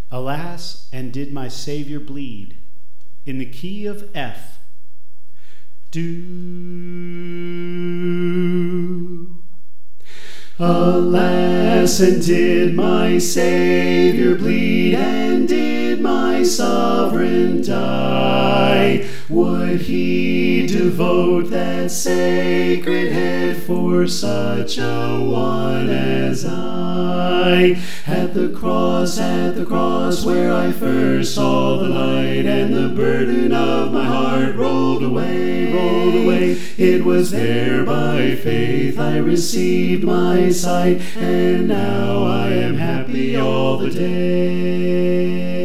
Alas, and did my Savior bleed in the key of F. Do. Alas, and did my Savior bleed, and did my sovereign die? Would he devote that sacred head for such a one as I? At the cross, where I first saw the light, and the burden of my heart rolled away, rolled away. It was there by faith I received my sight, and now I am happy all the day.